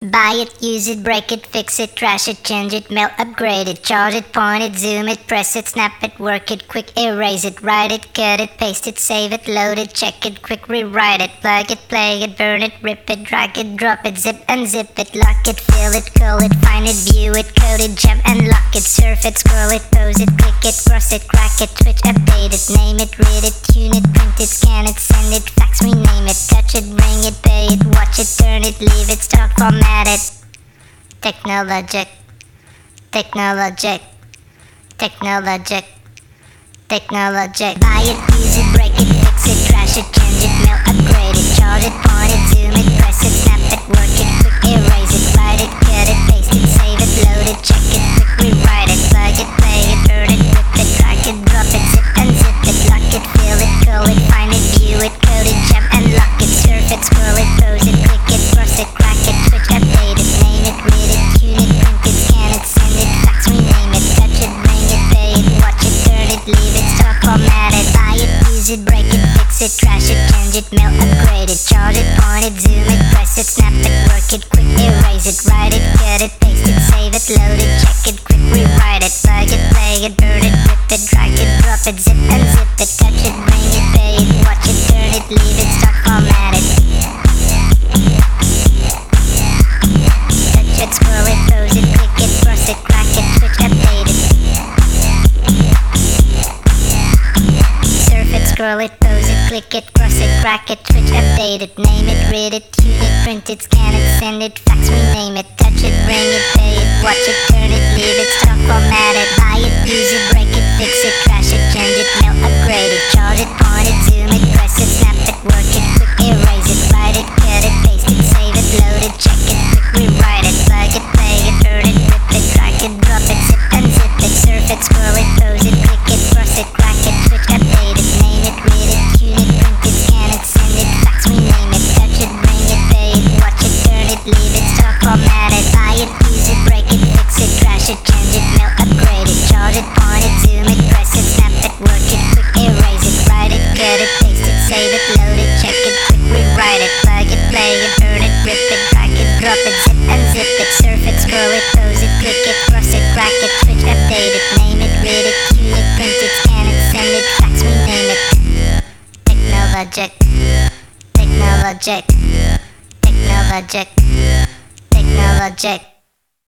Buy it, use it, break it, fix it, trash it, change it, mail, upgrade it, charge it, point it, zoom it, press it, snap it, work it, quick erase it, write it, cut it, paste it, save it, load it, check it, quick rewrite it, plug it, play it, burn it, rip it, drag it, drop it, zip, unzip it, lock it, fill it, call it, find it, view it, code it, jump and lock it, surf it, scroll it, pose it, click it, cross it, crack it, switch, update it, name it, read it, tune it, print it, scan it, send it, fax, rename it, touch it, bring it, pay it, watch it, turn it, leave it, start, format it. Technologic, technologic, technologic, technologic. Buy it, use it, break it, fix it, trash it, change it, mail, upgrade it, charge it, point it, zoom it, press it, snap it, work it, quick erase it, write it, cut it, paste it, save it, load it, check it, quick rewrite it, plug it, play it, burn it, rip it, drag it, drop it, zip unzip it, lock it, fill it, call it, find it, view it, code it, jump and lock it, surf it, scroll it, pose it, click it, cross it, crack it, switch, update it, name it, read it, tune it, print it, scan it, send it, fax, rename it, touch it, bring it, pay it, watch it, turn it, leave it, start, format it, buy it, use it, break it, fix it, trash it, change it, mail, upgrade it, charge it, point it, zoom it, press it, snap it, work it, quick erase it, write it, cut it, paste it, save it, load it, check it, quick rewrite it, plug it, play it, burn it, rip it, drag it, drop it, zip unzip it, touch it, bring it, pay it, watch it, turn it, leave it, start, format it. Touch it, scroll it, pose it, click it, cross it, crack it, switch, update it. Surf it, scroll it, pose it, click it, cross it, crack it, switch, update it, name it, read it, tune it, print it, scan it, send it, fax, rename it, touch it, bring it, pay it, watch it, turn it, leave it, start, format it, buy it, use it, break it, fix it, trash it, change it, mail, upgrade it, charge it, point it, zoom it, press it, snap it, work it, quick erase it, write it, cut it, paste it, save it, load it, check it, quick rewrite it, plug it, play it, burn it, rip it, drag it, drop it, zip unzip it, surf it, scroll it, pose it, click it, cross it, crack it, switch, update it, name it, read it, tune it, print it, scan it, send it, fax, rename it, touch it, bring it, pay it, watch it, turn it, leave it, start, format it, buy it, use it, break it, fix it, trash it, change it, mail, upgrade it, charge it, point it, zoom it, press it, snap it, work it, quick erase it, write it, cut it, paste it, save it, load it, check it, quick rewrite it, plug it, play it, burn it, rip it, drag it, drop it, zip unzip it, surf it, scroll it, pose it, click it, cross it, crack it, switch, update it, name it, read it, tune it, print it, scan it, send it, fax, rename it. Technologic, technologic, technologic, technologic.